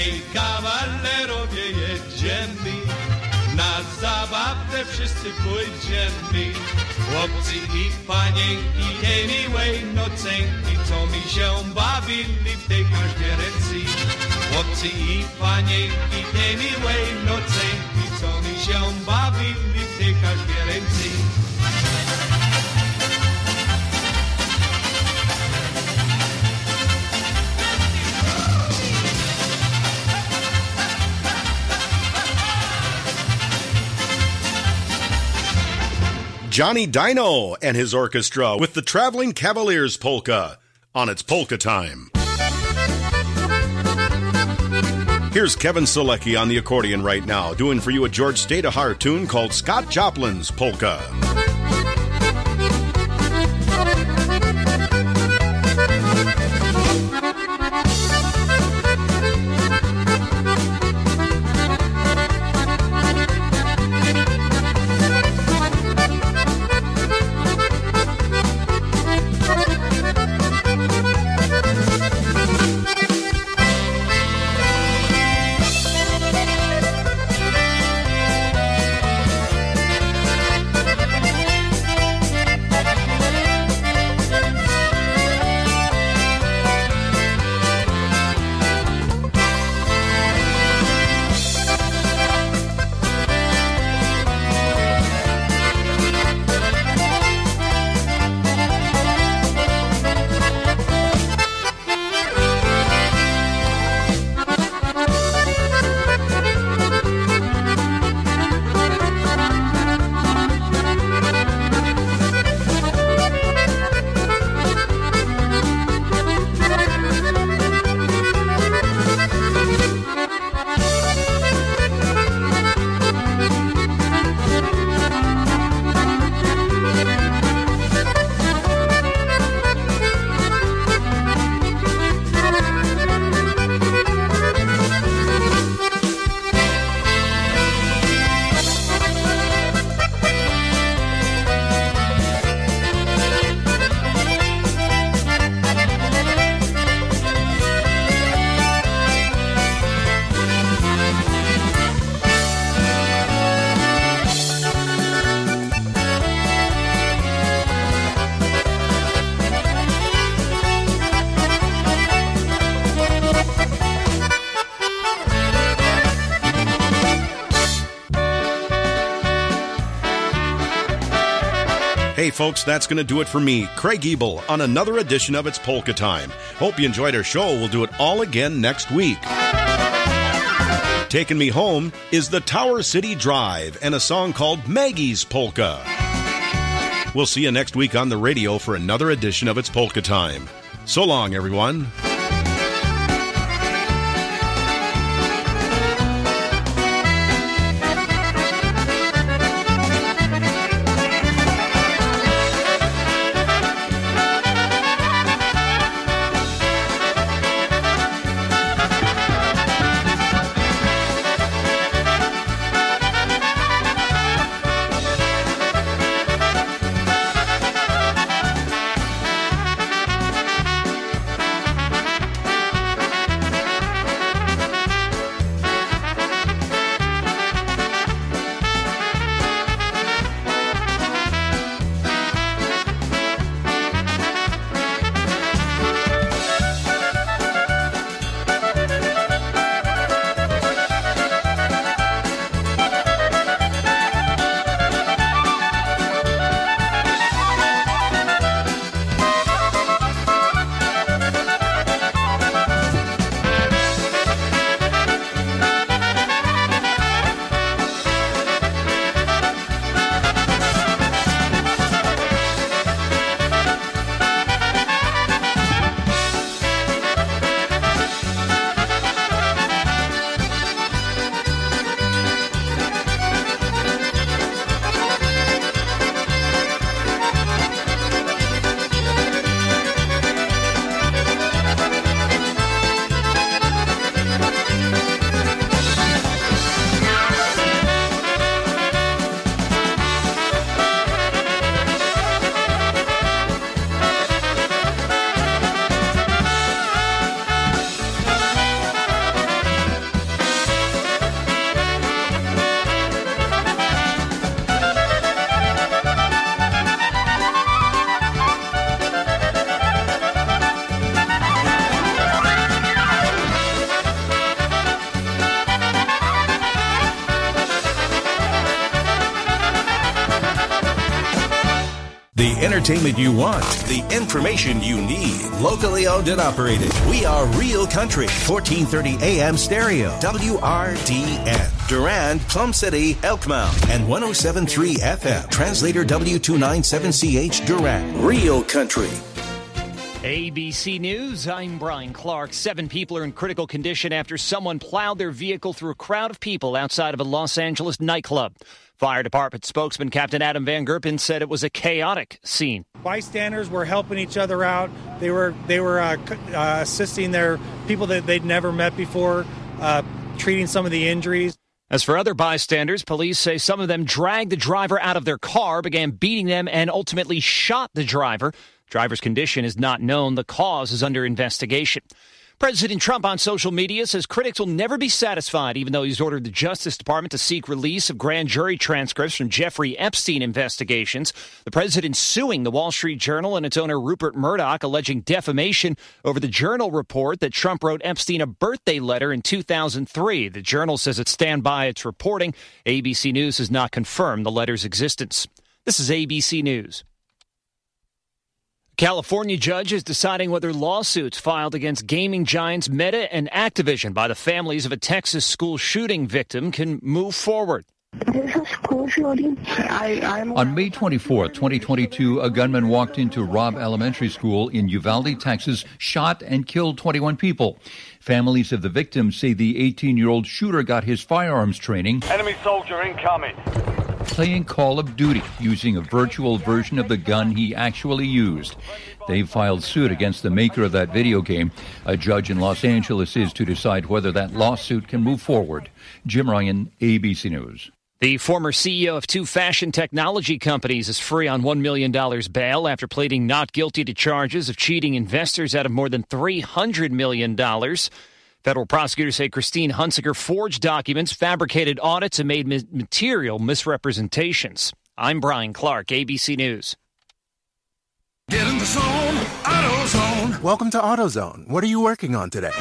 Hej, kawalerowie, jedziemy, na zabawę wszyscy pójdziemy. Chłopcy i panienki, anyway, nocenki, co mi się bawili w tej kaźmieręcy. Chłopcy i panienki, anyway, nocenki, co mi się bawili w tej kaźmieręcy. Johnny Dino and his orchestra with the Traveling Cavaliers Polka on its Polka Time. Here's Kevin Selecki on the accordion right now, doing for you a George Stadahar tune called Scott Joplin's Polka. Hey folks, that's going to do it for me, Craig Ebel, on another edition of It's Polka Time. Hope you enjoyed our show. We'll do it all again next week. Taking me home is the Tower City Drive and a song called Maggie's Polka. We'll see you next week on the radio for another edition of It's Polka Time. So long, everyone. The entertainment you want, the information you need. Locally owned and operated. We are Real Country. 1430 AM stereo. WRDN. Durand, Plum City, Elkmount. And 107.3 FM. Translator W297CH Durand. Real Country. ABC News, I'm Brian Clark. 7 people are in critical condition after someone plowed their vehicle through a crowd of people outside of a Los Angeles nightclub. Fire Department spokesman Captain Adam Van Gerpen said it was a chaotic scene. Bystanders were helping each other out. They were assisting their people that they'd never met before, treating some of the injuries. As for other bystanders, police say some of them dragged the driver out of their car, began beating them, and ultimately shot the driver. Driver's condition is not known. The cause is under investigation. President Trump on social media says critics will never be satisfied, even though he's ordered the Justice Department to seek release of grand jury transcripts from Jeffrey Epstein investigations. The president suing the Wall Street Journal and its owner Rupert Murdoch, alleging defamation over the Journal report that Trump wrote Epstein a birthday letter in 2003. The Journal says it stand by its reporting. ABC News has not confirmed the letter's existence. This is ABC News. California judge is deciding whether lawsuits filed against gaming giants Meta and Activision by the families of a Texas school shooting victim can move forward. This is school shooting. On May 24, 2022, a gunman walked into Robb Elementary School in Uvalde, Texas, shot and killed 21 people. Families of the victims say the 18-year-old shooter got his firearms training. Enemy soldier incoming. Playing Call of Duty using a virtual version of the gun he actually used. They filed suit against the maker of that video game. A judge in Los Angeles is to decide whether that lawsuit can move forward. Jim Ryan, ABC News. The former CEO of 2 fashion technology companies is free on $1 million bail after pleading not guilty to charges of cheating investors out of more than $300 million. Federal prosecutors say Christine Hunsaker forged documents, fabricated audits, and made material misrepresentations. I'm Brian Clark, ABC News. Get in the zone, AutoZone. Welcome to AutoZone. What are you working on today?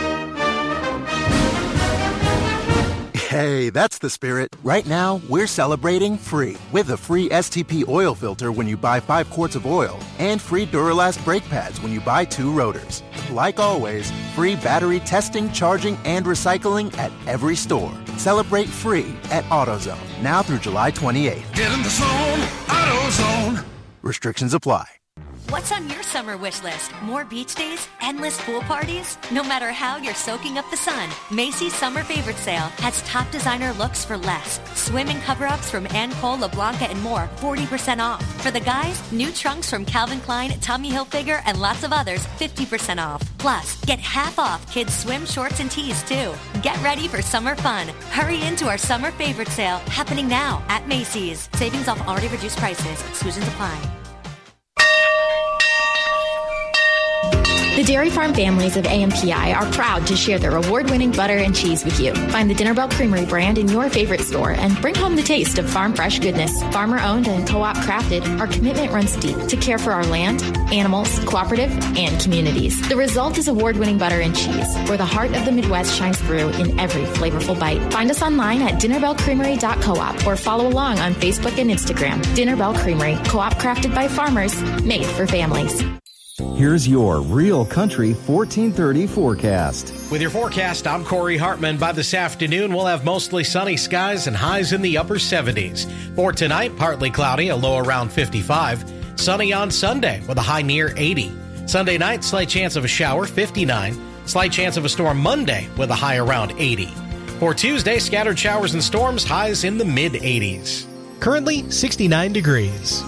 Hey, that's the spirit. Right now, we're celebrating free with a free STP oil filter when you buy 5 quarts of oil and free Duralast brake pads when you buy 2 rotors. Like always, free battery testing, charging, and recycling at every store. Celebrate free at AutoZone, now through July 28th. Get in the zone, AutoZone. Restrictions apply. What's on your summer wish list? More beach days? Endless pool parties? No matter how you're soaking up the sun, Macy's Summer Favorite Sale has top designer looks for less. Swimming cover-ups from Anne Cole, LeBlanca, and more, 40% off. For the guys, new trunks from Calvin Klein, Tommy Hilfiger, and lots of others, 50% off. Plus, get half off kids' swim shorts and tees, too. Get ready for summer fun. Hurry into our Summer Favorite Sale, happening now at Macy's. Savings off already reduced prices. Exclusions apply. The Dairy Farm families of AMPI are proud to share their award-winning butter and cheese with you. Find the Dinner Bell Creamery brand in your favorite store and bring home the taste of farm fresh goodness. Farmer-owned and co-op crafted, our commitment runs deep to care for our land, animals, cooperative, and communities. The result is award-winning butter and cheese, where the heart of the Midwest shines through in every flavorful bite. Find us online at dinnerbellcreamery.coop or follow along on Facebook and Instagram. Dinner Bell Creamery, co-op crafted by farmers, made for families. Here's your Real Country 1430 forecast. With your forecast, I'm Corey Hartman. By this afternoon, we'll have mostly sunny skies and highs in the upper 70s. For tonight, partly cloudy, a low around 55. Sunny on Sunday with a high near 80. Sunday night, slight chance of a shower, 59. Slight chance of a storm Monday with a high around 80. For Tuesday, scattered showers and storms, highs in the mid-80s. Currently, 69 degrees.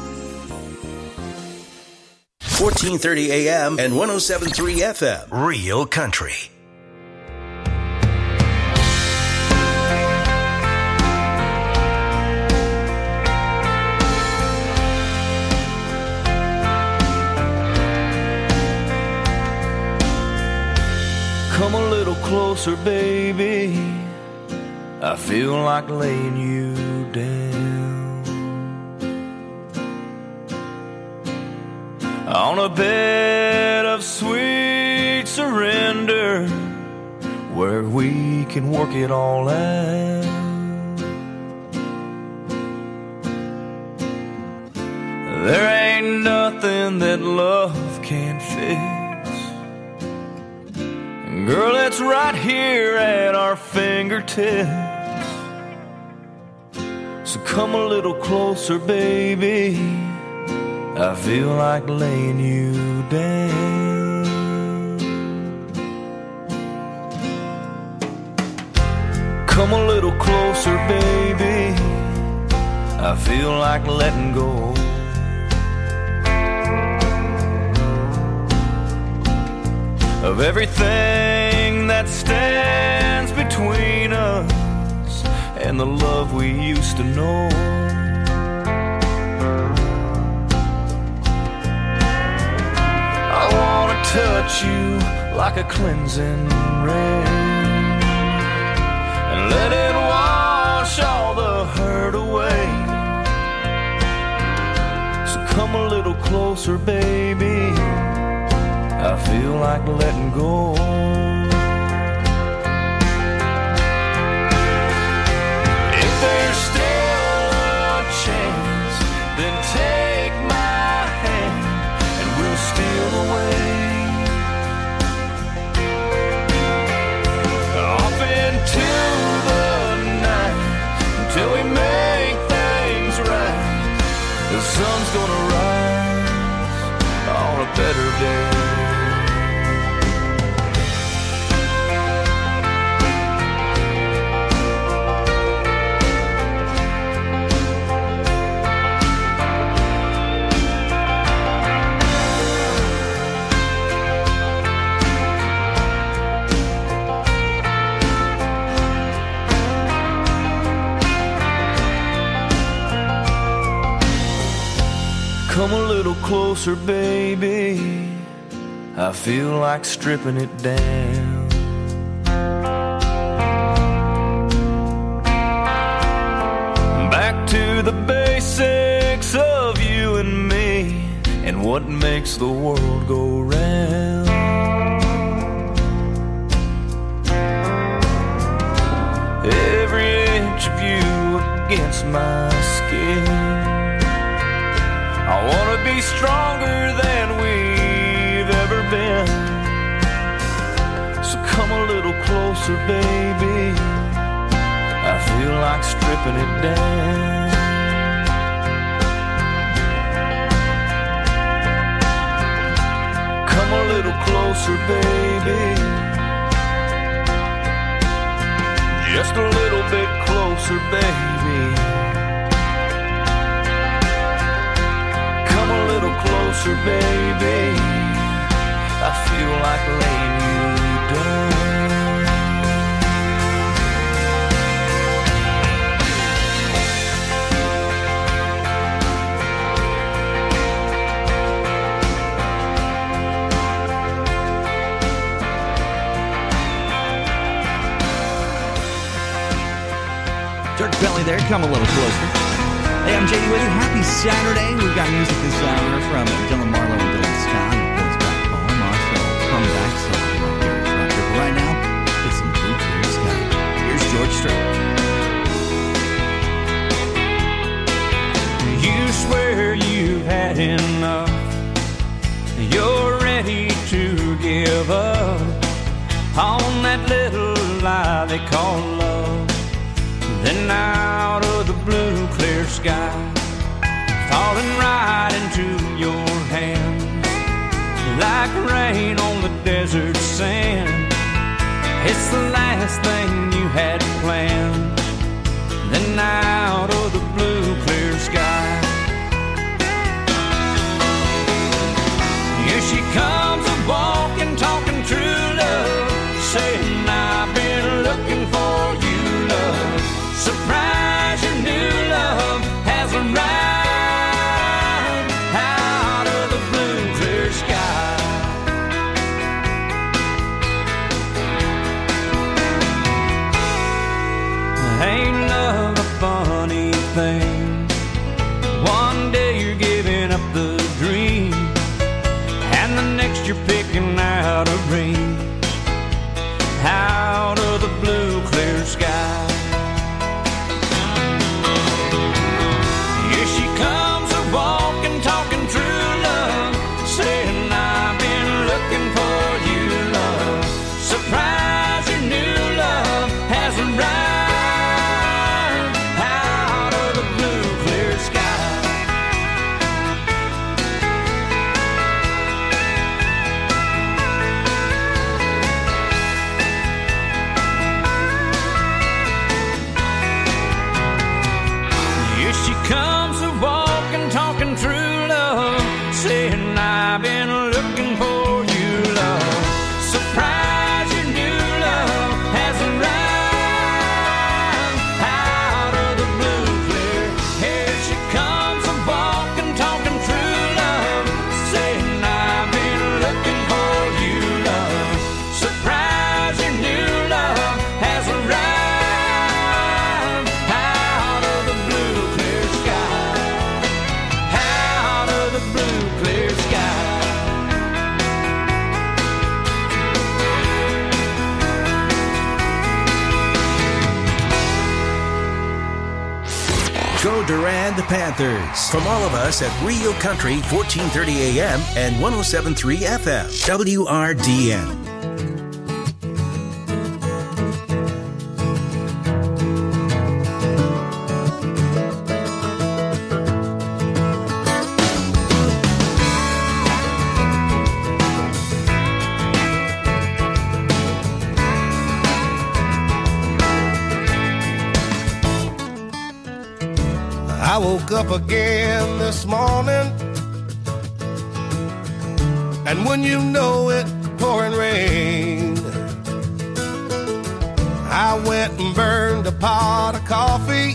1430 AM and 107.3 FM. Real Country. Come a little closer, baby. I feel like laying you down on a bed of sweet surrender where we can work it all out. There ain't ain't nothing that love can't fix. And girl, it's right here at our fingertips. So come a little closer, baby. I feel like laying you down. Come a little closer, baby. I feel like letting go. Of everything that stands between us and the love we used to know. I wanna touch you like a cleansing rain and let it wash all the hurt away. So come a little closer, baby. I feel like letting go. If there's still a chance, then take my hand and we'll steal away off into the night until we make things right. The sun's gonna rise on a better day. Come a little closer, baby. I feel like stripping it down. Back to the basics of you and me and what makes the world go round. Every inch of you against my skin. I wanna be stronger than we've ever been. So come a little closer, baby. I feel like stripping it down. Come a little closer, baby. Just a little bit closer, baby. A little closer, baby. I feel like laying you down. Dirk Bentley there, come a little closer. Hey, I'm JD with you. Happy Saturday. We've got music this hour from Dylan Marlowe and Dylan Scott. It goes back home. Also, come back song right here. But right now, it's some Blue Clear Sky. Here's George Strait. You swear you've had enough. You're ready to give up on that little lie they call love. Then out of the blue clear sky, falling right into your hands, like rain on the desert sand. It's the last thing you had planned. Then out of the blue clear sky, here she comes a-walking, talking true love, saying I've been looking for you, love. Surprise, your new love has arrived out of the blue clear sky. Go Durand Panthers. From all of us at Real Country 1430 AM and 107.3 FM. WRDN. I woke up again this morning, and when you know it, pouring rain. I went and burned a pot of coffee,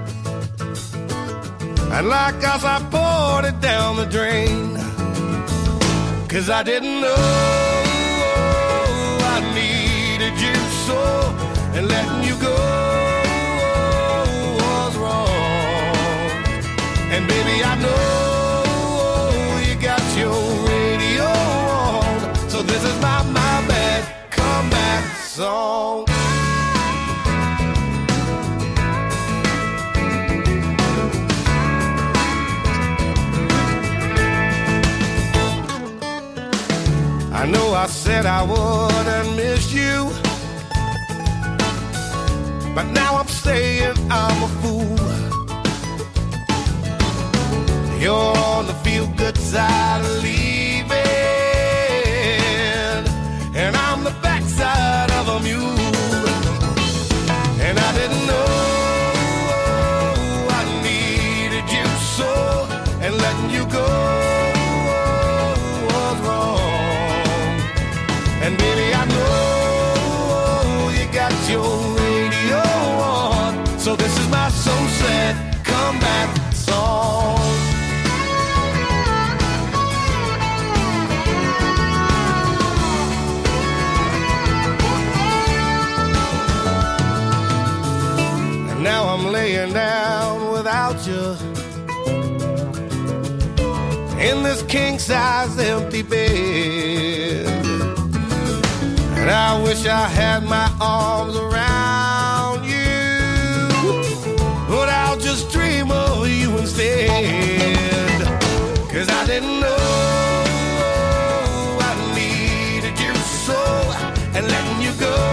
and like us I poured it down the drain. 'Cause I didn't know I needed you so, and letting you go was wrong. And baby, I know you got your radio on, so this is my bad comeback song. I know I said I wouldn't miss you, but now I'm saying I'm a fool. You're on the feel-good side of leaving, and I'm the backside of a mule. And I didn't know I needed you so, and letting you go was wrong. And baby, I know you got your radio on, so this is my so sad comeback song. Now I'm laying down without you in this king-size empty bed, and I wish I had my arms around you, but I'll just dream of you instead. 'Cause I didn't know I needed you so, and letting you go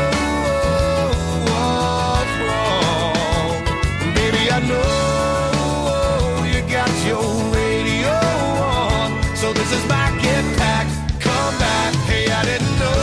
I know you got your radio on, so this is my get back, come back. Hey, I didn't know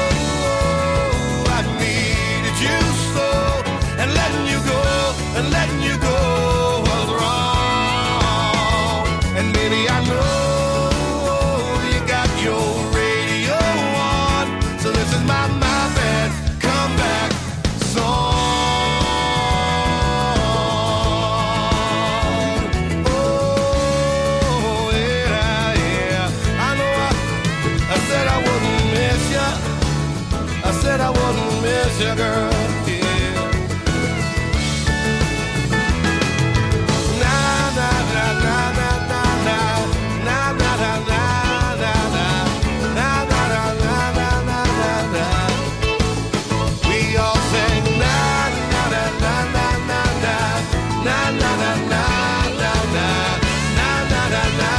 I needed you so, and letting you go was wrong. And baby, I know you got your radio on, so this is my bad comeback song. I wouldn't miss you, girl, yeah. Na na na na na na na na na na na na na na na na na. We all sing na na na na na na na na na na na na na na na na.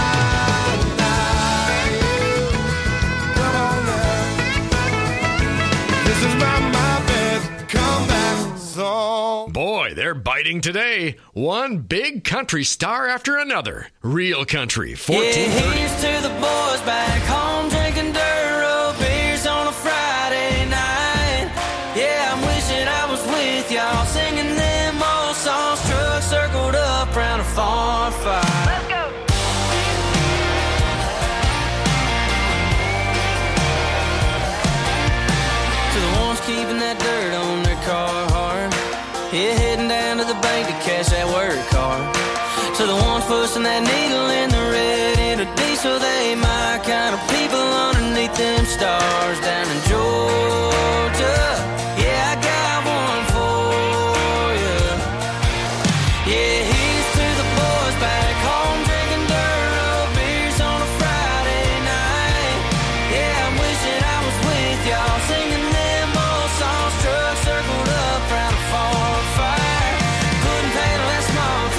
Come on now. This is my bad comeback song. Boy, they're biting today. One big country star after another. Real Country 1430. Yeah, here's to the boys back home drinking dirt road beers on a Friday night. Yeah, I'm wishing I was with y'all singing them old songs. Truck circled up round a farm fire. Let's go. Keeping that dirt on their Carhartt. Yeah, heading down to the bank to cash that work car. To the ones pushing that needle in the red into diesel, they my kind of people underneath them stars down in Georgia. Yeah, I got one for you. Yeah, here's to the boys back home drinking dirt road beers on a Friday night. Yeah, I'm wishing I was with y'all singing them old songs. Truck circled up round a farm fire. Couldn't pay the last small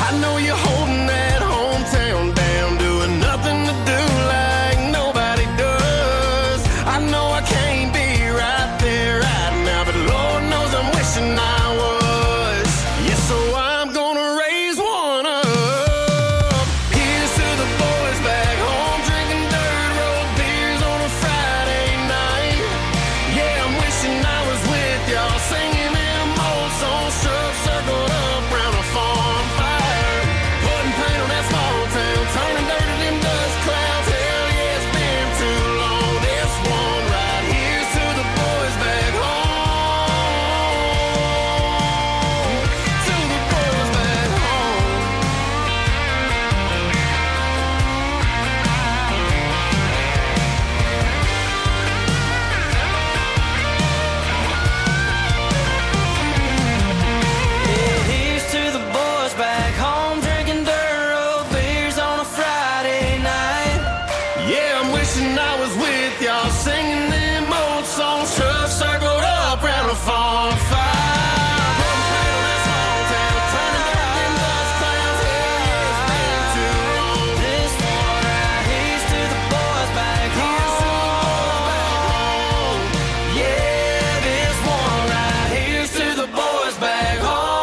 I know you're holding that hometown down, doing nothing to do like nobody does. I know I can't be right there right now, but Lord knows I'm wishing I was. Yeah, so I'm gonna raise one up. Here's to the boys back home drinking dirt road beers on a Friday night. Yeah, I'm wishing I was with y'all singing them old songs, struck circled up round a farm fire, putting paint on that small town, turning dirt to them dust clouds. Hell yeah, it's been too long. This one right here's to the boys back home. To the boys back home. Yeah, here's to the boys back home drinking dirt road beers on a Friday night. Yeah, I'm wishing I was with y'all singing them old songs, truck circled up round a farm fire. Putting paint on that small town, turning dirt to them dust clouds. Hell yeah, it's been too long. This one right here's to the boys back home. Yeah, this one right here's to the boys back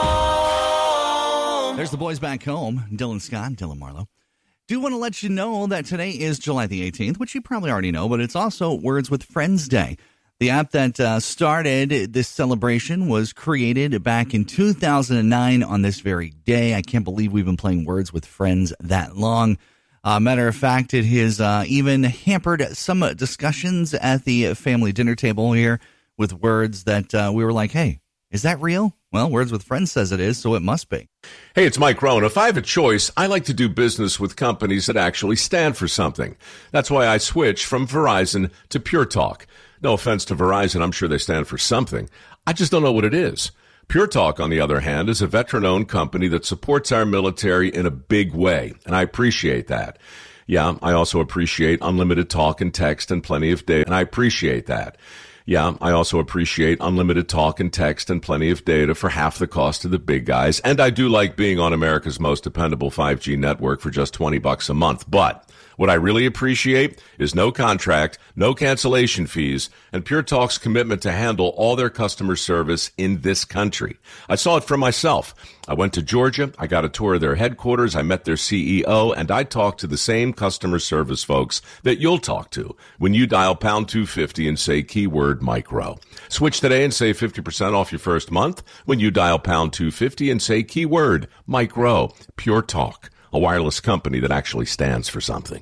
home. There's the boys back home. Dylan Scott, Dylan Marlowe. Do want to let you know that today is July the 18th, which you probably already know, but it's also Words with Friends Day. The app that started this celebration was created back in 2009 on this very day. I can't believe we've been playing Words with Friends that long. Matter of fact, it has even hampered some discussions at the family dinner table here with words that we were like, hey, is that real? Well, Words with Friends says it is, so it must be. Hey, it's Mike Rohn. If I have a choice, I like to do business with companies that actually stand for something. That's why I switched from Verizon to Pure Talk. No offense to Verizon, I'm sure they stand for something. I just don't know what it is. Pure Talk, on the other hand, is a veteran-owned company that supports our military in a big way, and I appreciate that. Yeah, I also appreciate unlimited talk and text and plenty of data, and I appreciate that. Yeah, I also appreciate unlimited talk and text and plenty of data for half the cost of the big guys. And I do like being on America's most dependable 5G network for just $20 a month. But what I really appreciate is no contract, no cancellation fees, and Pure Talk's commitment to handle all their customer service in this country. I saw it for myself. I went to Georgia, I got a tour of their headquarters, I met their CEO, and I talked to the same customer service folks that you'll talk to when you dial pound 250 and say keyword Mike Rowe. Switch today and save 50% off your first month when you dial pound 250 and say keyword Mike Rowe. Pure Talk, a wireless company that actually stands for something.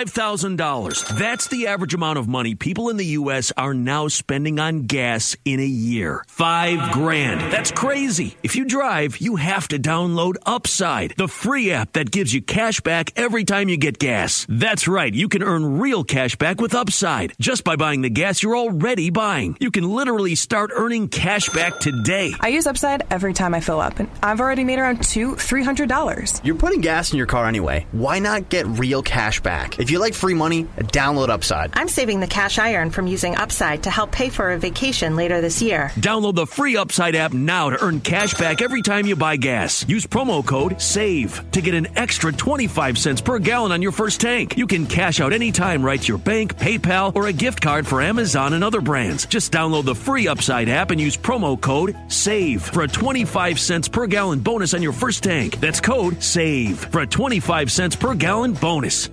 $5,000. That's the average amount of money people in the U.S. are now spending on gas in a year. $5,000. That's crazy. If you drive, you have to download Upside, the free app that gives you cash back every time you get gas. That's right. You can earn real cash back with Upside just by buying the gas you're already buying. You can literally start earning cash back today. I use Upside every time I fill up, and I've already made around $200-$300. You're putting gas in your car anyway. Why not get real cash back? If you like free money, download Upside. I'm saving the cash I earn from using Upside to help pay for a vacation later this year. Download the free Upside app now to earn cash back every time you buy gas. Use promo code SAVE to get an extra 25 cents per gallon on your first tank. You can cash out anytime right to your bank, PayPal, or a gift card for Amazon and other brands. Just download the free Upside app and use promo code SAVE for a 25 cents per gallon bonus on your first tank. That's code SAVE for a 25 cents per gallon bonus.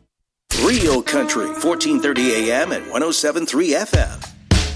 Real Country, 1430 AM and 107.3 FM.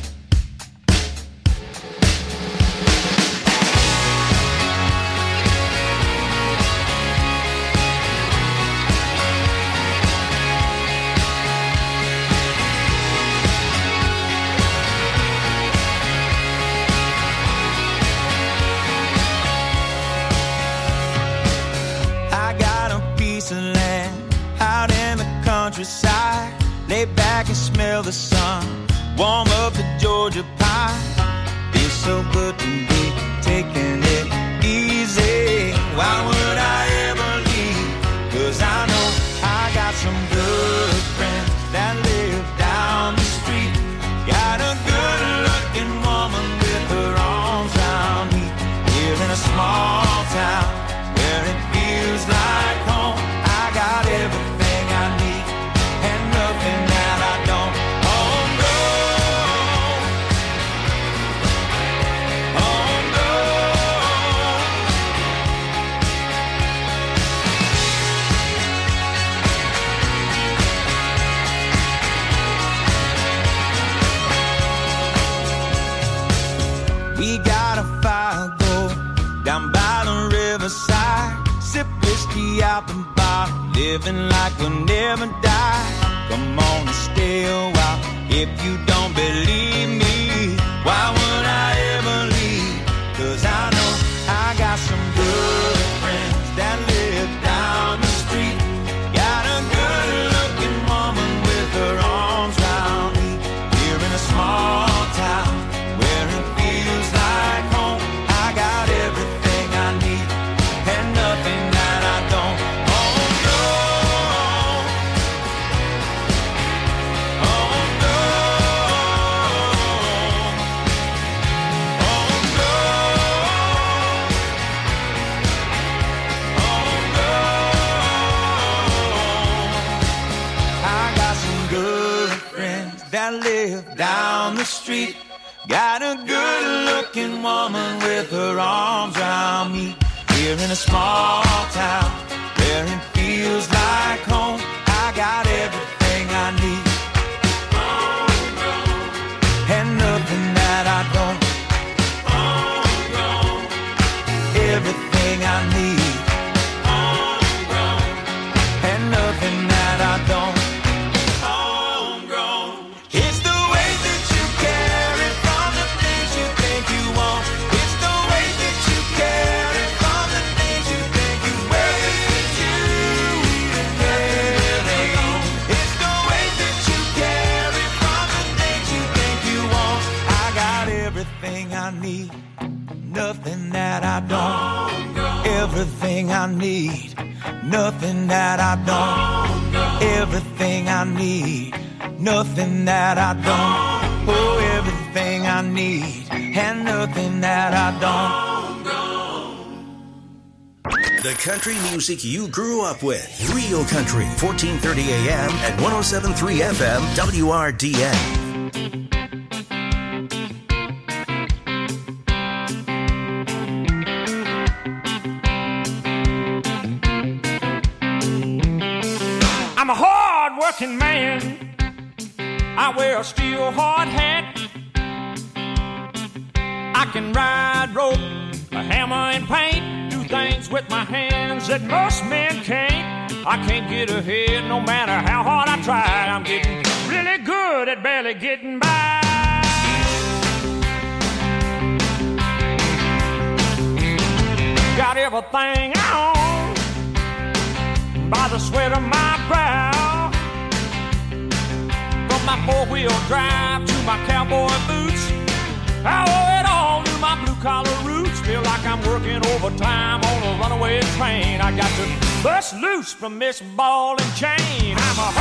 I got a piece of land out in the countryside. Lay back and smell the sun. Warm up the Georgia pine. Feels so good to be taking it easy. Why would I ever leave? 'Cause I know I got some good friends that live down the street. Got a good looking woman with her arms around me. Here in a small town where it feels We got a fire go down by the riverside. Sip whiskey out the bar, living like we'll never die. Come on and stay a while. If you don't believe me, why would I ever leave? 'Cause I know I got some good friends that live down the street. Got a good looking woman with her arms round me. Here in a small town where it feels like home. I got everything I need and nothing that I don't. Oh no, oh no, oh no, oh no. I got some good friends that live down the street. Got a good-looking woman with her arms around me. Here in a small town where it feels like home. I got everything I need and nothing that I don't. Everything I need and nothing that I don't. It's the way that you carry from the things you think you want. It's the way that you carry from the things you think you wear. It's you and everything. It's the way that you carry from the things you think you want. I got everything I need, nothing that I don't. Everything I need, nothing that I don't. Everything I need, nothing that I don't. Oh, everything I need and nothing that I don't. The country music you grew up with. Real Country, 1430 AM and 107.3 FM, WRDN. I'm a hard-working man. I wear a steel hard hat. I can ride rope, a hammer and paint, do things with my hands that most men can't. I can't get ahead no matter how hard I try. I'm getting really good at barely getting by. Got everything I own by the sweat of my brow. From my four-wheel drive to my cowboy boots, I owe it all to my blue-collar roots. Feel like I'm working overtime on a runaway train. I got to bust loose from this ball and chain. I'm a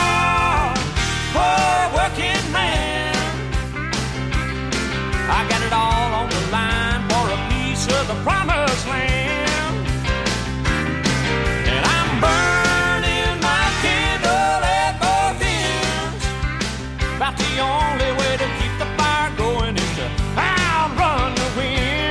hard-working man. I got it all on the line for a piece of the promised land. And I'm burning my candle at both ends. About the only way to keep the fire going is to outrun the wind.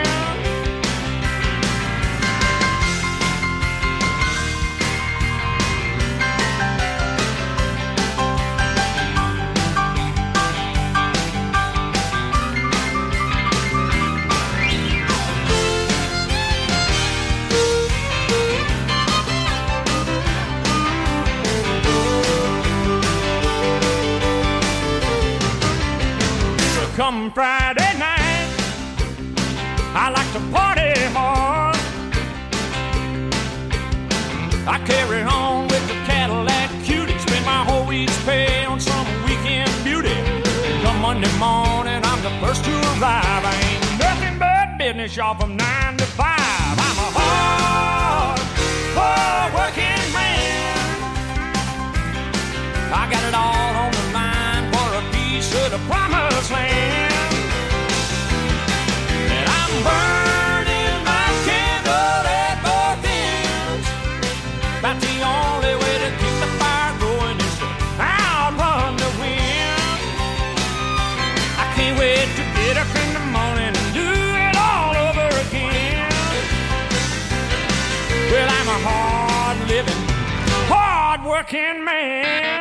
Come Friday night, I like to party hard. I carry on with the Cadillac cutie, spend my whole week's pay on some weekend beauty. Come Monday morning, I'm the first to arrive. I ain't nothing but business, y'all, from 9 to 5. I'm a hard-working man. I got it all on the line for a piece of the promised land. And I'm burning my candle at both ends. About the only way to keep the fire going is to outrun the wind. I can't wait to get up in the morning and do it all over again. Well, I'm a hard-living, hard-working man.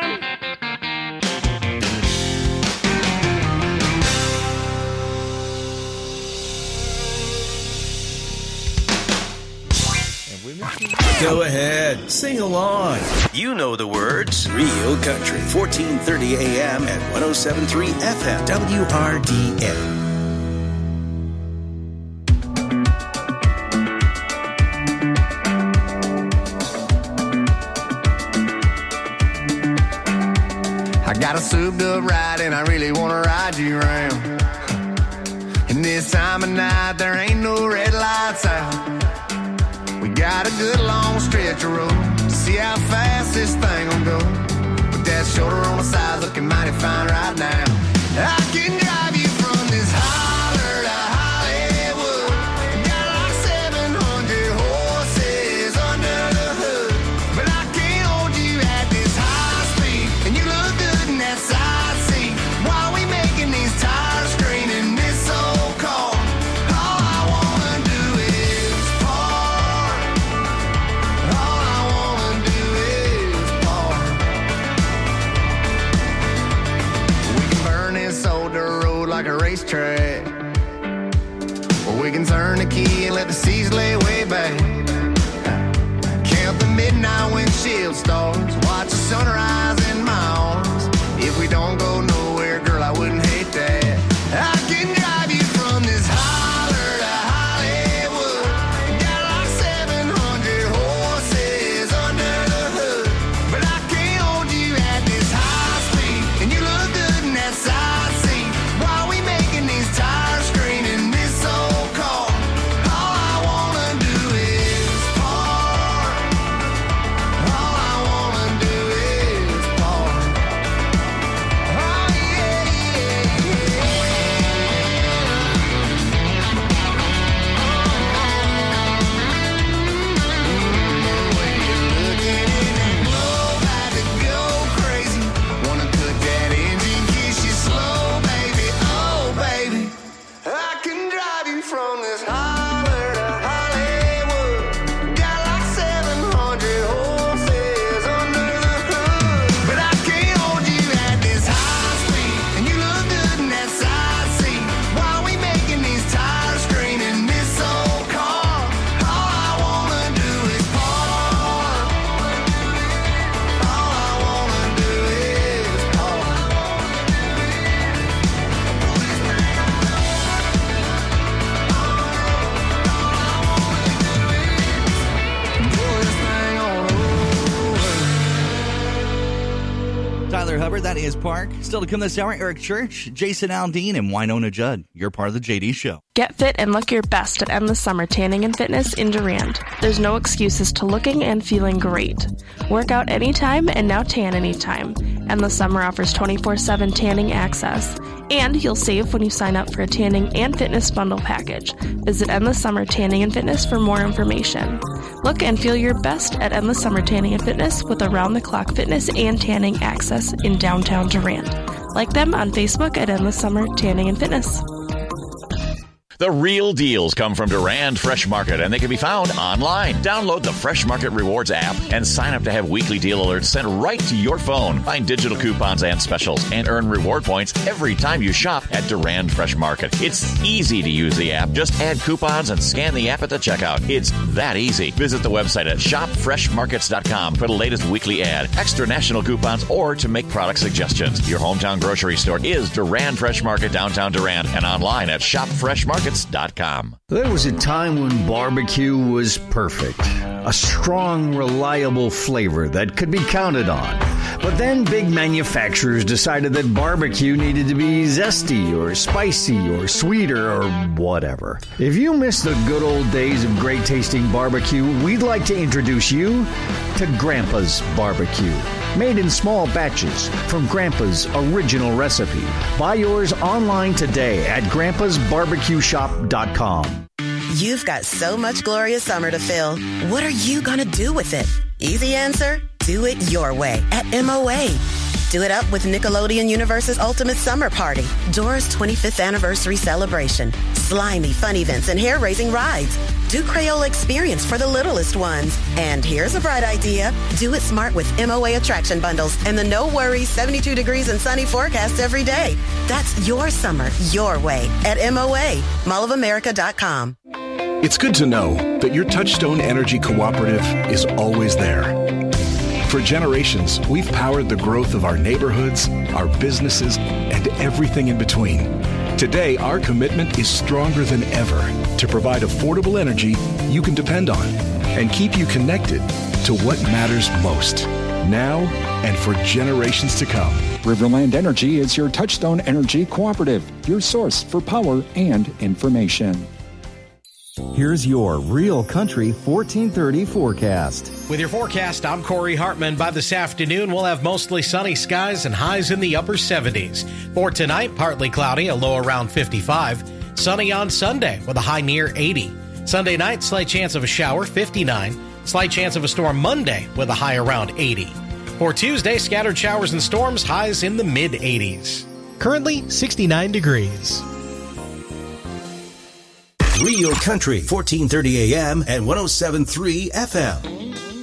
Go ahead, sing along. You know the words. Real Country, 1430 AM and 107.3 FM, WRDN. I got a souped up ride and I really want to ride you around. And this time of night there ain't no red lights out. We got a good long stretch of road to see how fast this thing will go. With that shoulder on the side looking mighty fine right now. I can drive you from this holler to Hollywood. Got like 700 horses under the hood. But I can't hold you at this high speed. And you look good in that side seat. While we making these tires scream in this old car. All I wanna do is park. All I wanna do is park. We can burn this old dirt road like a racetrack. Or we can turn the key and let the seas lay way back. Count the midnight windshield stars. Watch the sunrise in my arms. If we don't go nowhere, girl, I wouldn't hate that. I can drive you from this holler to Hollywood. Got like 700 horses under the hood. But I can't hold you at this high speed. And you look good in that side seat. While we making these tires scream in this old car. All I wanna do is park. All I wanna do is park. Oh yeah, yeah, Had to go crazy. Wanna cut that engine, kiss you slow, baby. Oh, baby. I can drive you from this holler to Hollywood. Got like 700 horses under the hood. But I can't hold you at this high speed. And you look good in that side seat. While we making these tires scream in this old car. All I wanna do is park. All I wanna do is park. Pull this thing on over. Tyler Hubbard, that is Park. Still to come this hour, Eric Church, Jason Aldean, and Winona Judd. You're part of the JD Show. Get fit and look your best at Endless Summer Tanning and Fitness in Durand. There's no excuses to looking and feeling great. Work out anytime and now tan anytime. Endless Summer offers 24/7 tanning access. And you'll save when you sign up for a tanning and fitness bundle package. Visit Endless Summer Tanning and Fitness for more information. Look and feel your best at Endless Summer Tanning and Fitness with around-the-clock fitness and tanning access in downtown Durand. Like them on Facebook at Endless Summer Tanning and Fitness. The real deals come from Durand Fresh Market, and they can be found online. Download the Fresh Market Rewards app and sign up to have weekly deal alerts sent right to your phone. Find digital coupons and specials and earn reward points every time you shop at Durand Fresh Market. It's easy to use the app. Just add coupons and scan the app at the checkout. It's that easy. Visit the website at shopfreshmarkets.com for the latest weekly ad, extra national coupons, or to make product suggestions. Your hometown grocery store is Durand Fresh Market, downtown Durand, and online at shopfreshmarkets.com. There was a time when barbecue was perfect. A strong, reliable flavor that could be counted on. But then big manufacturers decided that barbecue needed to be zesty or spicy or sweeter or whatever. If you miss the good old days of great tasting barbecue, we'd like to introduce you to Grandpa's Barbecue. Made in small batches from Grandpa's original recipe. Buy yours online today at grandpasbarbecueshop.com. You've got so much glorious summer to fill. What are you going to do with it? Easy answer, do it your way at MOA. Do it up with Nickelodeon Universe's Ultimate Summer Party, Dora's 25th anniversary celebration, slimy fun events and hair-raising rides. Do Crayola Experience for the littlest ones. And here's a bright idea. Do it smart with MOA attraction bundles and the no worries 72 degrees and sunny forecast every day. That's your summer, your way at MOA, mallofamerica.com. It's good to know that your Touchstone Energy Cooperative is always there. For generations, we've powered the growth of our neighborhoods, our businesses, and everything in between. Today, our commitment is stronger than ever to provide affordable energy you can depend on and keep you connected to what matters most, now and for generations to come. Riverland Energy is your Touchstone Energy Cooperative, your source for power and information. Here's your Real Country 1430 forecast. With your forecast, I'm Corey Hartman. By this afternoon, we'll have mostly sunny skies and highs in the upper 70s. For tonight, partly cloudy, a low around 55. Sunny on Sunday with a high near 80. Sunday night, slight chance of a shower, 59. Slight chance of a storm Monday with a high around 80. For Tuesday, scattered showers and storms, highs in the mid-80s. Currently, 69 degrees. Real Country, 1430 AM and 107.3 FM.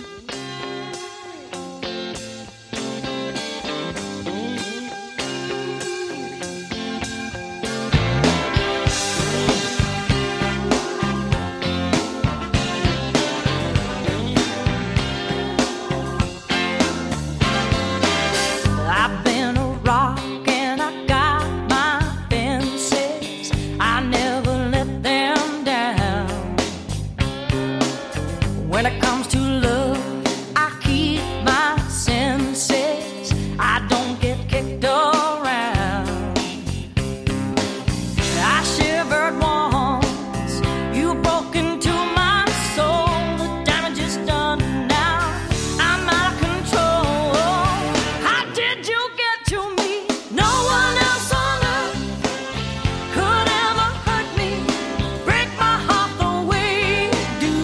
I've been a rock and I got my fences. I never let them down. When it comes to love, I keep my senses. I don't get kicked around. I shivered once, you broke into my soul. The damage is done now, I'm out of control. How did you get to me? No one else on earth could ever hurt me, break my heart the way you do.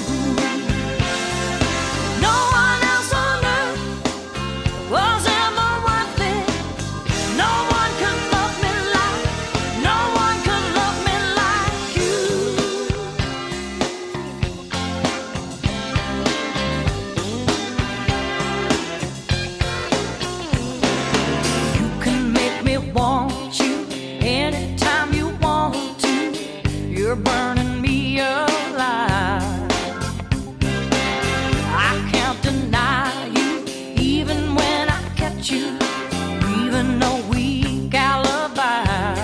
No one else on earth was ever worth it. No one could love me like, no one could love me like you. You can make me want you anytime you want to. You're burning me alive. I can't deny you, even when I catch you, even a weak alibi.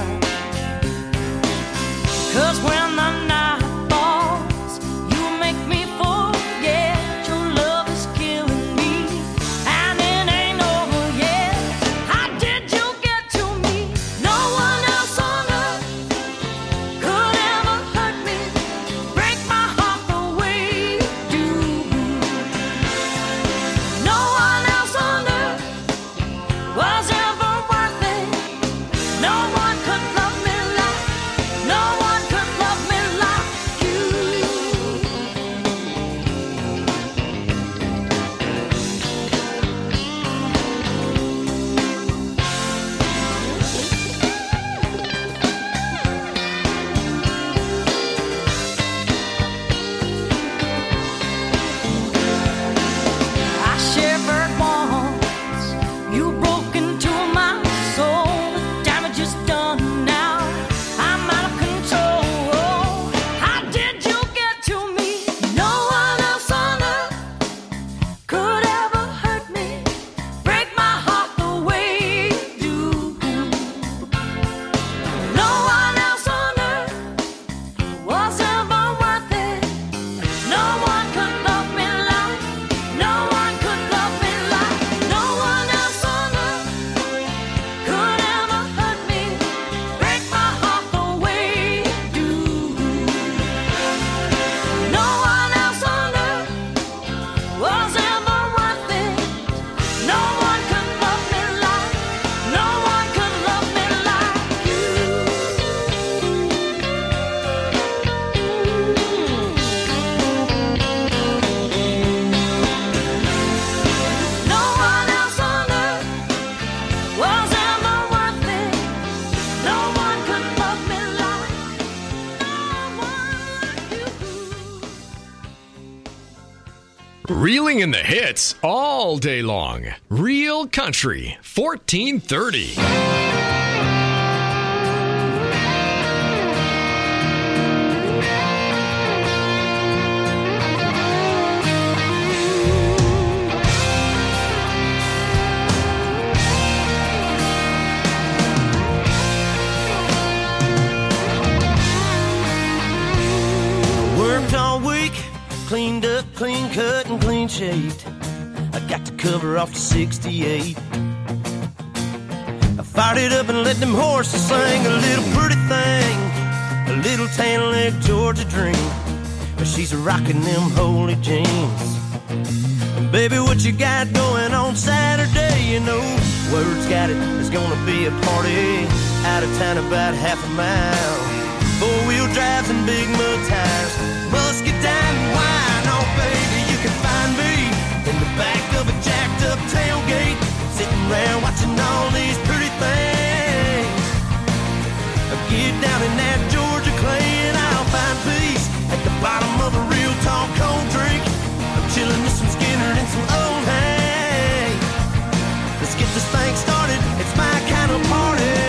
'Cause when the night falls, you make me forget your love is killing me, and it ain't over yet. How did you get to me? No one else on earth could ever hurt me, break my heart the way you do. No one else on earth was ever worth it. No one could love me like, no one could love me like you. I shivered once, you broke into my soul. The damage is done now, I'm out of control. How did you get to me? No one else on earth could ever hurt me, break my heart the way you do. No one else on earth was ever worth it. No one could love me like, no one could love me like, no one else on earth could ever hurt me, break my heart the way you do. No one else on earth was ever worth it. No one could love me like, no one could love me like you. No one else on earth was ever worth it. No one could love me like, no one like you. Reeling in the hits all day long. Real Country 1430. cleaned up, clean cut, and clean shaved. I got the cover off the 68. I fired it up and let them horses sing. A little pretty thing, a little tan leg Georgia dream. But she's rocking them holy jeans. And baby, what you got going on Saturday? You know, word's got it, there's gonna be a party out of town about half a mile. Four-wheel drives and big mud tires, muscadine and wine. Oh baby, you can find me in the back of a jacked up tailgate, sitting around watching all these pretty things. Get down in that Georgia clay and I'll find peace at the bottom of a real tall cold drink. I'm chilling with some Skinner and some old hay. Let's get this thing started, it's my kind of party.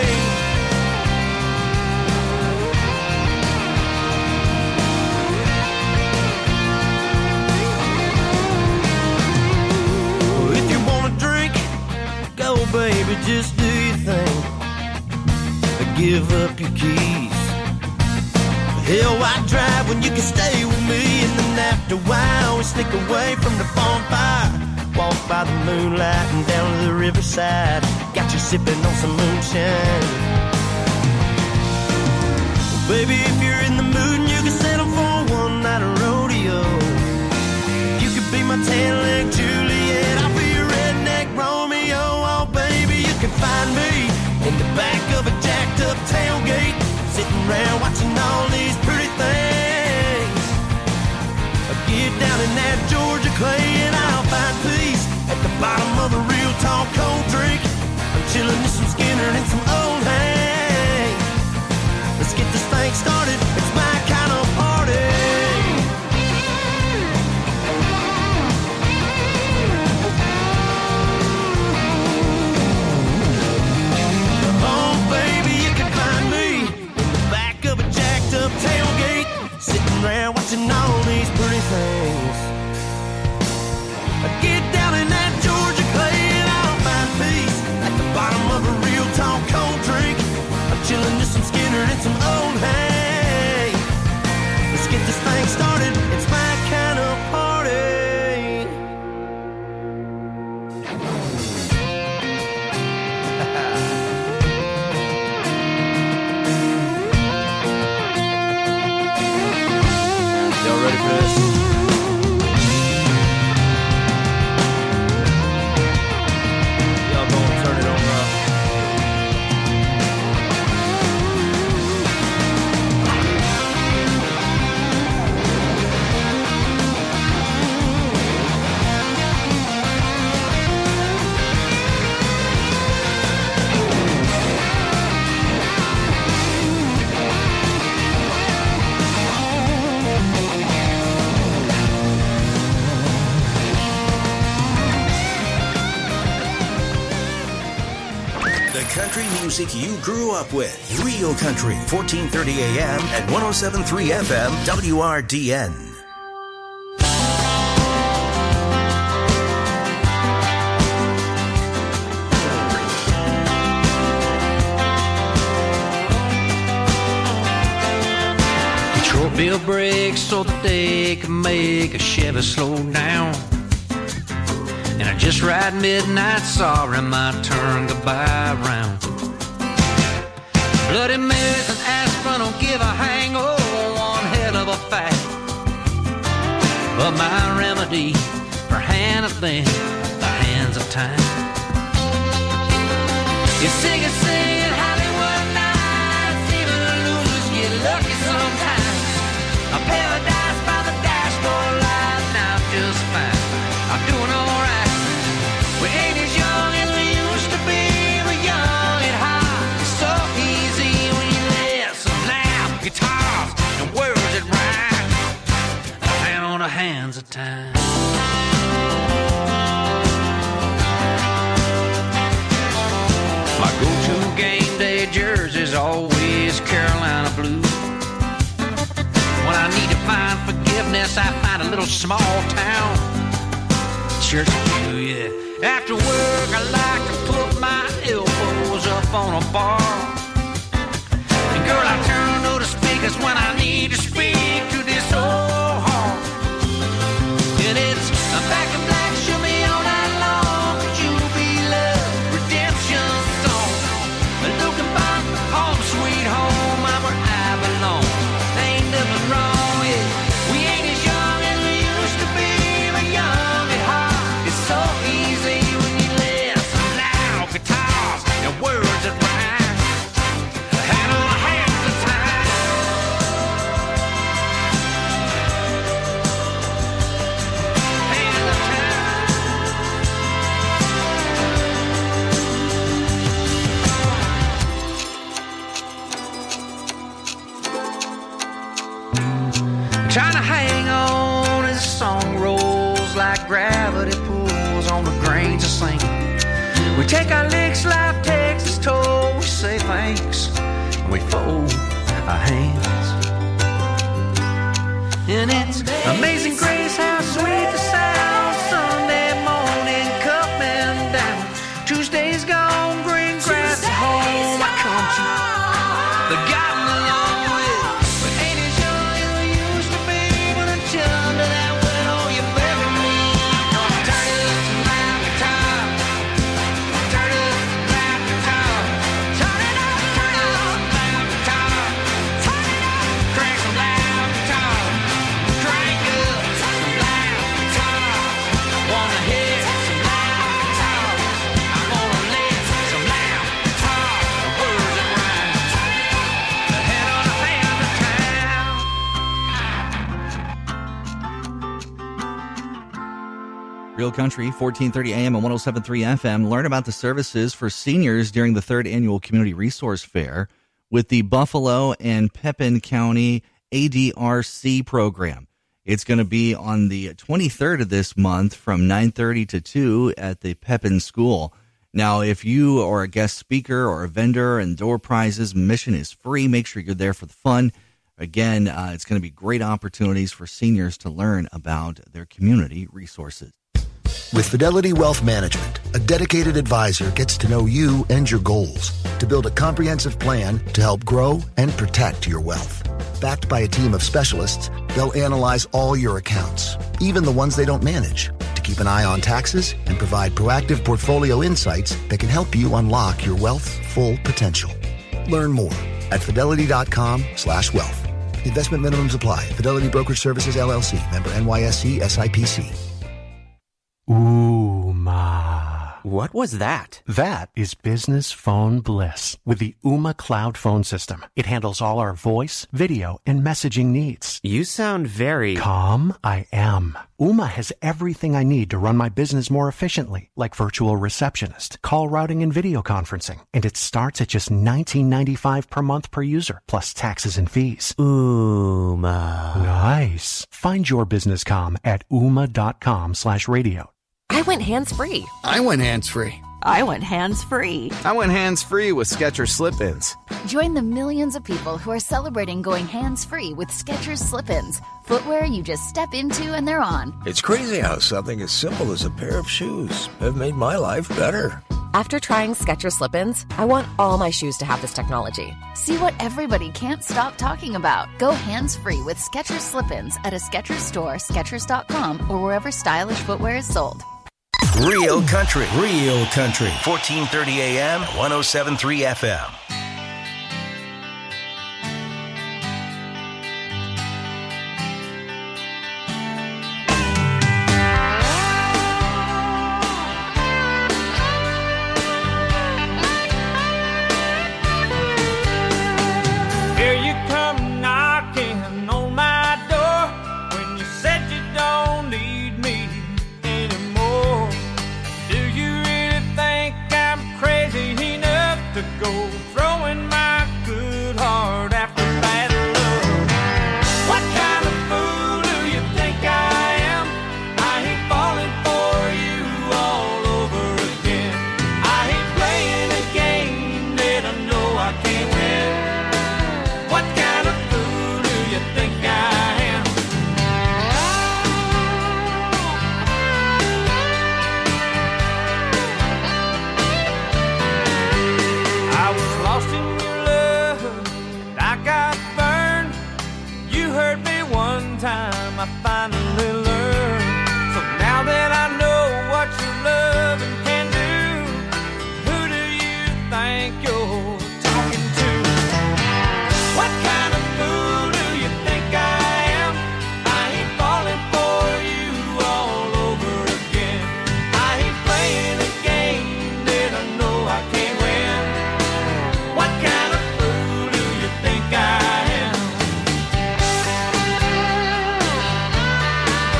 If you wanna drink, go baby, just do your thing. Give up your keys. Hell, why drive when you can stay with me? And then after a while, we sneak away from the bonfire. Walk by the moonlight and down to the riverside. Got you sipping on some moonshine. Well, baby, if you're in the mood and you can settle for one night of rodeo, you could be my tan-leg Juliet. I'll be your redneck Romeo. Oh, baby, you can find me in the back of a jacked up tailgate, sitting around watching all these pretty things. I get down in that Georgia clay and I'll find peace at the bottom of a real tall cold drink. I'm chilling with some Skinner and some old hay. Let's get this thing started, it's my kind of party. Tailgate, sitting around watching all these pretty things. I get down in that Georgia clay and I'll find peace at the bottom of a real tall cold drink. I'm chilling with some Skinner and some old hay. Let's get this thing started, it's my kind of party. Ready for this? Y'all gonna turn it on up. Country music you grew up with. Real Country, 1430 AM and 107.3 FM, WRDN. Detroit built brakes so that they could make a Chevy slow down. And I just ride midnight, sorry, my turn goodbye round. Bloody Marys and aspirin don't give a hangover, one hell of a fact. But my remedy for handling the hands of time. You sing it, Hollywood nights, even the losers get lucky sometimes. A paradise by the dashboard light, now just fine. I'm doing alright. We ain't as young as we used to be. We're young and hot. It's so easy when you listen loud guitars and words that rhyme. A hand on the hands of time. My go-to game day jersey's always Carolina blue. When I need to find forgiveness, I find a little small town church pew, yeah. After work, I like to put my elbows up on a bar. And girl, I turn to the speakers when I need to speak to this old heart. Trying to hang on as the song rolls like gravity pulls on the grains of sand. We take our licks, life takes its toll. We say thanks, and we fold our hands. And it's amazing grace how sweet the sound. Sunday morning coming down. Tuesday's gone, green grass at home. I come to the gotten along with. But ain't as young as we used to be. But until under that window you bury me. Turn it up some loud guitar. Turn it up some loud guitar. Turn it up some loud guitar. Turn it up, crank some loud guitar. Crank up some loud guitar. I wanna hear some loud guitar. I wanna lick some loud guitar. Words that rhyme. The head on the hand of town. Real Country, 1430 AM and 107.3 FM. Learn about the services for seniors during the 3rd Annual Community Resource Fair with the Buffalo and Pepin County ADRC program. It's going to be on the 23rd of this month from 9:30 to 2 at the Pepin School. Now, if you are a guest speaker or a vendor and door prizes, admission is free. Make sure you're there for the fun. Again, it's going to be great opportunities for seniors to learn about their community resources. With Fidelity Wealth Management, a dedicated advisor gets to know you and your goals to build a comprehensive plan to help grow and protect your wealth. Backed by a team of specialists, they'll analyze all your accounts, even the ones they don't manage, to keep an eye on taxes and provide proactive portfolio insights that can help you unlock your wealth's full potential. Learn more at fidelity.com/wealth. Investment minimums apply. Fidelity Brokerage Services, LLC. Member NYSE SIPC. Ooma. What was that? That is business phone bliss with the Ooma Cloud Phone System. It handles all our voice, video, and messaging needs. You sound very... Calm? I am. Ooma has everything I need to run my business more efficiently, like virtual receptionist, call routing, and video conferencing. And it starts at just $19.95 per month per user, plus taxes and fees. Ooma. Nice. Find your business comm at ooma.com/radio. I went hands-free. I went hands-free. I went hands-free. I went hands-free with Skechers Slip-ins. Join the millions of people who are celebrating going hands-free with Skechers Slip-ins. Footwear you just step into and they're on. It's crazy how something as simple as a pair of shoes have made my life better. After trying Skechers Slip-ins, I want all my shoes to have this technology. See what everybody can't stop talking about. Go hands-free with Skechers Slip-ins at a Skechers store, Skechers.com, or wherever stylish footwear is sold. Real Country. Real Country. 1430 AM, 107.3 FM. Here you come knocking on my door when you said you don't need me anymore. Do you really think I'm crazy enough to go throwing my good heart after bad love? What kind of fool do you think I am? I ain't falling for you all over again. I ain't playing a game that I know I can't win. What kind of fool do you think I am? I was lost in your love, and I got burned. You hurt me one time, I finally learned. So now that I know what your loving can do, who do you think you're talking to? What kind of fool do you think I am? I ain't falling for you all over again. I ain't playing a game that I know I can't win. What kind of fool do you think I am?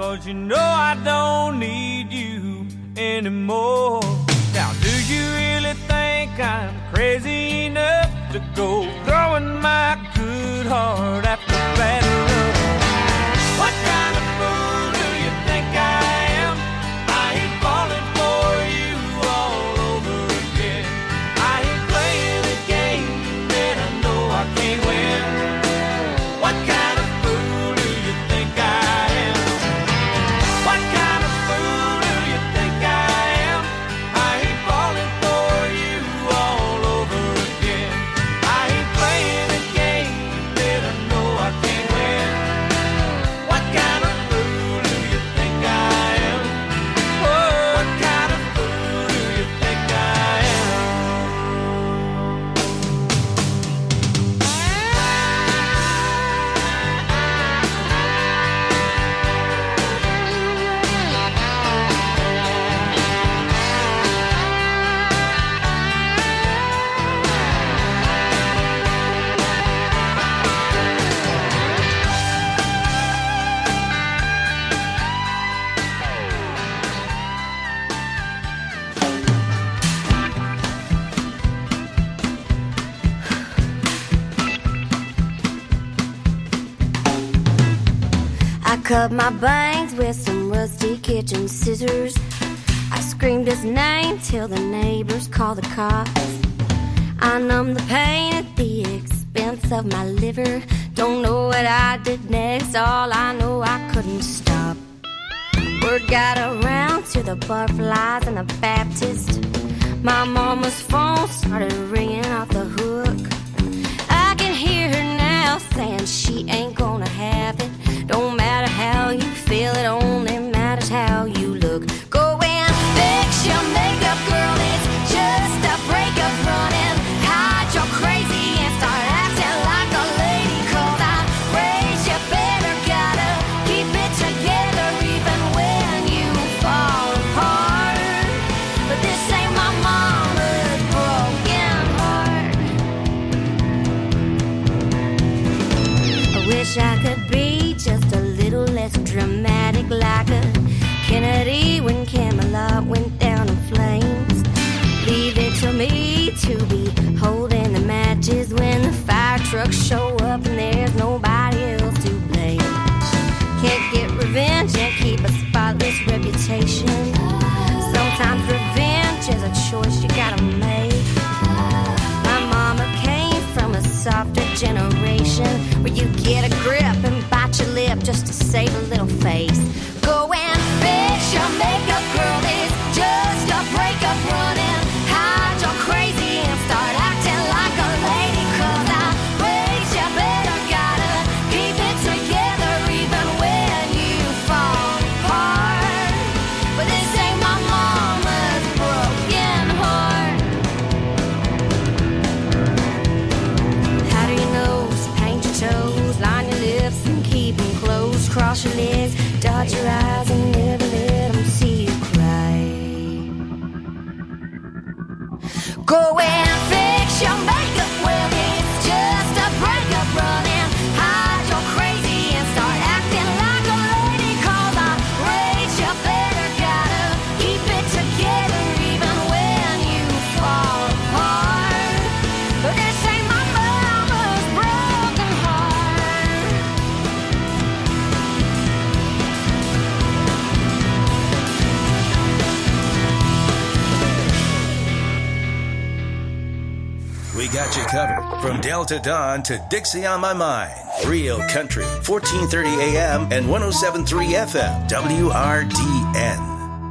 'cause you know I don't need you anymore. Now, do you really think I'm crazy enough to go throwing my good heart after bad love? What kind of fool do you think I am? I ain't falling for you all over again. I ain't playing a game that I know I can't win. What kind of fool do you think I am? What kind of fool do you think I am? I ain't falling for you all over again. I ain't playing a game that I know I can't win. What kind of fool do you think I am? Oh, what kind of fool do you think I am? I cut my bangs with some rusty kitchen scissors. I screamed his name till the neighbors called the cops. I numbed the pain at the expense of my liver. Don't know what I did next, all I know I couldn't stop. Word got around to the Butterflies and the Baptist. My mama's phone started ringing off the hook. I can hear her now saying she ain't gonna have it. Don't matter how you feel, it only matters how you look. Go and fix your makeup, girl, it's just a breakup running. Hide your crazy and start acting like a lady. 'Cause I raised you better, gotta keep it together even when you fall apart. But this ain't my mama's broken heart. I wish I could be just a little less dramatic, like a Kennedy when Camelot went down in flames. Leave it to me to be holding the matches when the fire trucks show up and there's nobody else to blame. Can't get revenge and keep a spotless reputation. Sometimes revenge is a choice you gotta make. My mama came from a softer generation where you get a grip and bite your lip just to save a little face. Go and fix your makeup, girl, it's just a breakup running. Hide your crazy and start acting like a lady. 'Cause I raised you better, gotta keep it together even when you fall apart. But this ain't my mama's broken heart. How do you know? Paint your toes, line your lips and keep them closed. Cross your legs, dot your eyes and never let them see you cry. Go and fix your makeup, well it's just a breakup running. Hide your crazy and start acting like a lady. 'Cause I raised you better, gotta keep it together even when you fall apart. But this ain't my mama's broken heart. We got you covered from Delta Dawn to Dixie on My Mind. Real Country, 1430 AM and 107.3 FM, WRDN.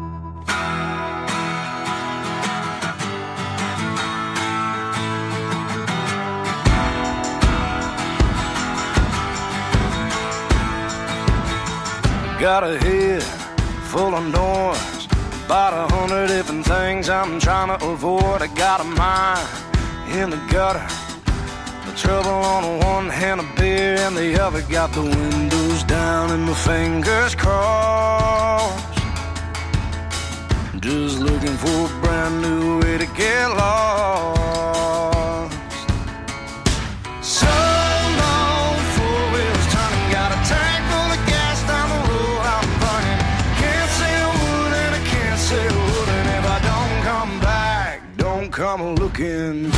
Got a head full of noise, about 100 different things I'm trying to avoid. I got a mind in the gutter, the trouble on one hand, a beer and the other. Got the windows down and my fingers crossed, just looking for a brand new way to get lost. So long, four wheels turning, got a tank full of gas down the road. I'm burning come a-looking.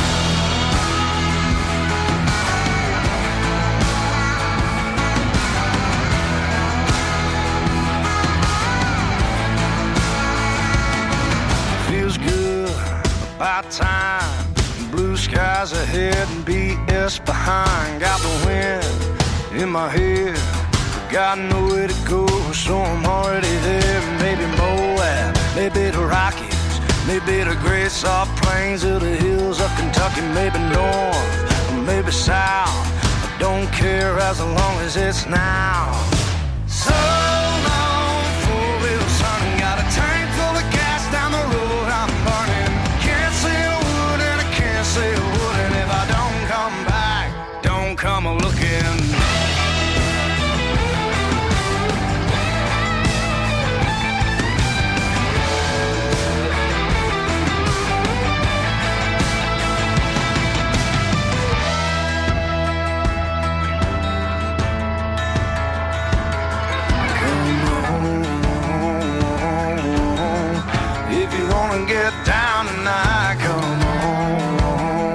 Feels good, about time. Blue skies ahead and BS behind. Got the wind in my head, got nowhere to go, so I'm already there. Maybe Moab, maybe the Rockies, maybe the great soft plains of the hills of Kentucky. Maybe north, or maybe south, I don't care as long as it's now. So long, four-wheel son, got a tank full of gas down the road I'm burning. Can't see a wood and I can't see a wood, and if I don't come back, don't come a-looking. Get down tonight, come on.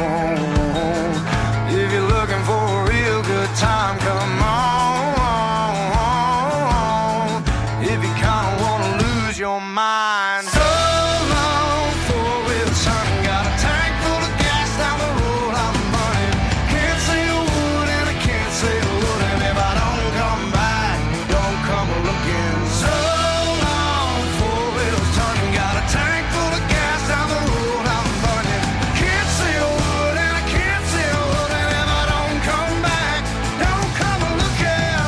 If you're looking for a real good time, come on. If you kinda wanna lose your mind, so long, four-wheel son, got a tank full of gas down the road I'm burning. Can't see a wood and I can't see a wood, and if I don't come back, don't come a-looking. So long, four-wheel son, got a tank down the road I'm burning. Can't see a wood and I can't see a wood, and if I don't come back, don't come a-looking.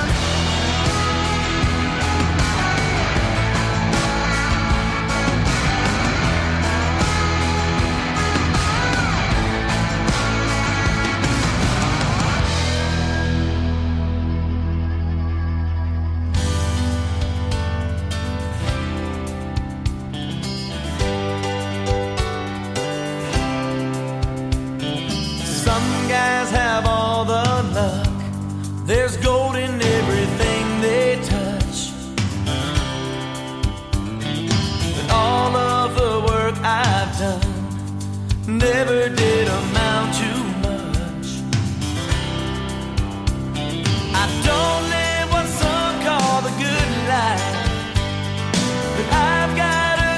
Some guys have all the luck. There's gold in everything they touch. But all of the work I've done never did amount to much. I don't